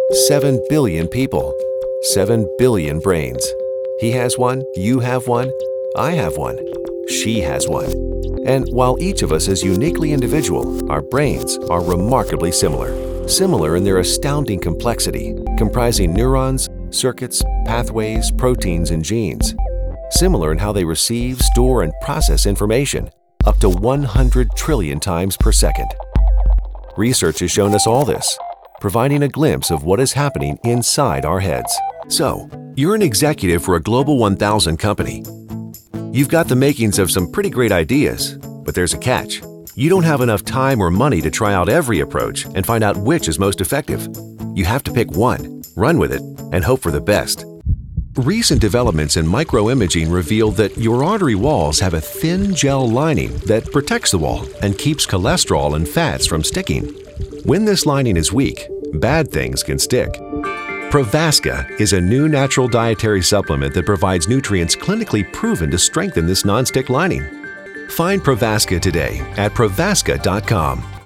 7 billion people. 7 billion brains. He has one, you have one, I have one, she has one. And while each of us is uniquely individual, our brains are remarkably similar. Similar in their astounding complexity, comprising neurons, circuits, pathways, proteins, and genes. Similar in how they receive, store, and process information, up to 100 trillion times per second. Research has shown us all this, providing a glimpse of what is happening inside our heads. So, you're an executive for a Global 1000 company. You've got the makings of some pretty great ideas, but there's a catch. You don't have enough time or money to try out every approach and find out which is most effective. You have to pick one, run with it, and hope for the best. Recent developments in microimaging reveal that your artery walls have a thin gel lining that protects the wall and keeps cholesterol and fats from sticking. When this lining is weak, bad things can stick. Provasca is a new natural dietary supplement that provides nutrients clinically proven to strengthen this nonstick lining. Find Provasca today at Provasca.com.